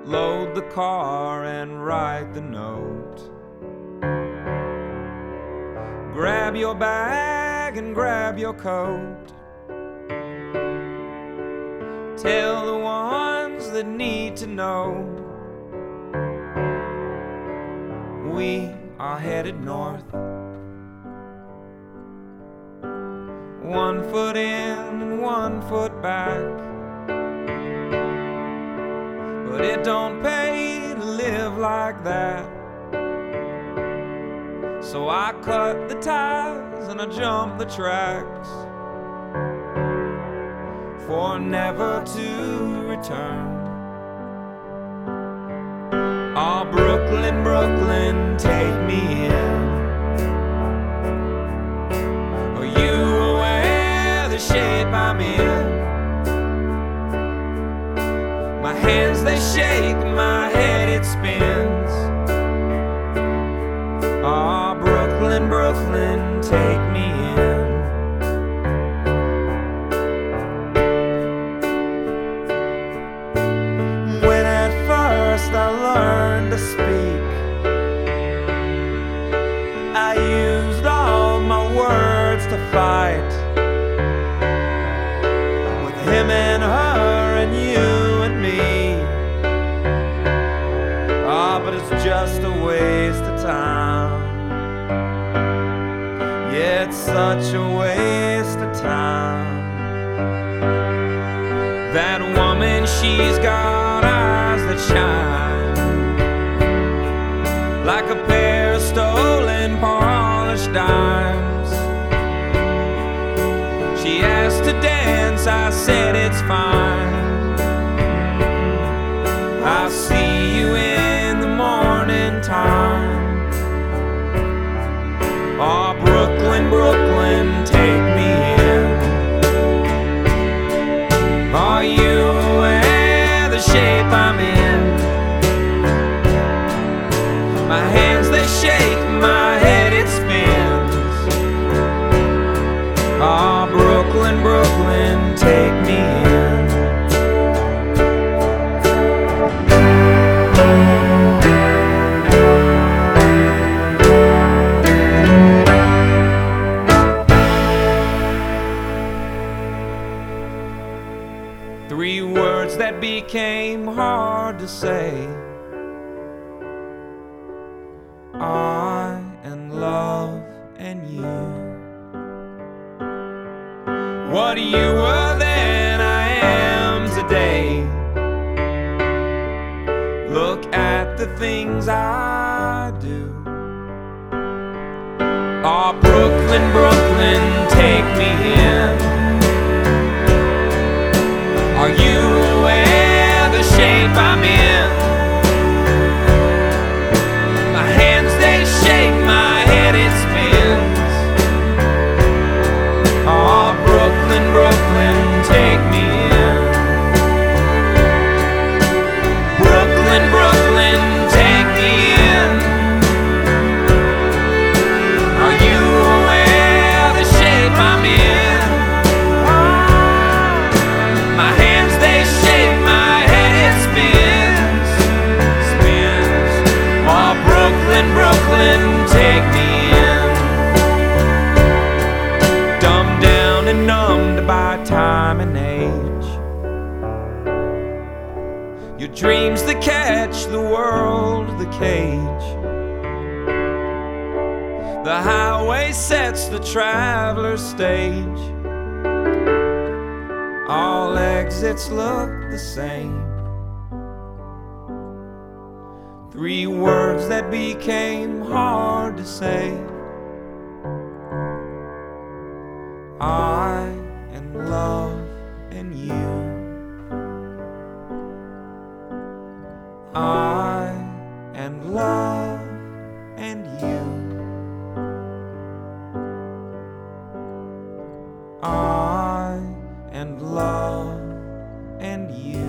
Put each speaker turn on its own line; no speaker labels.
load the car and write the note. Grab your bag and grab your coat. Tell the ones that need to know we are headed north. 1 foot in and 1 foot back, but it don't pay to live like that. So I cut the ties and I jump the tracks for never to return. Oh, Brooklyn, Brooklyn, take me in. Are you aware of the shape I'm in? My hands, they shake, my head, it spins. Oh, Brooklyn, Brooklyn, take me in. When at first I learned to speak, I used all my words to fight with him and her and you and me. Ah, but it's just a waste of time. Yeah, it's such a waste of time. That woman, she's got eyes that shine like a pair of stolen polished dimes. She asked to dance, I said it's fine. I'll see you in the morning time. Oh, Brooklyn, Brooklyn, take me in. Are you aware of the shape I'm in? My hands, they shake, my head, it spins. Oh, Brooklyn, Brooklyn, take me in. 3 words that became hard to say. I and love and you. What you were then, I am today. Look at the things I do. Oh, Brooklyn, Brooklyn, take me in. Are you aware of the shape I'm in? My hands, they shake, my head, it spins. Oh, Brooklyn, Brooklyn, take me in. Brooklyn, Brooklyn, take me in. Are you aware of the shape I'm in? My hands, they shake, my head, it spins, spins. Oh, Brooklyn, Brooklyn, take me in. Dumbed down and numbed by time and age. Your dreams, that catch the world, the cage. The highway sets the traveler's stage. All exits look the same. 3 words that became hard to say. I and love and you. I and love and you. I and love and you.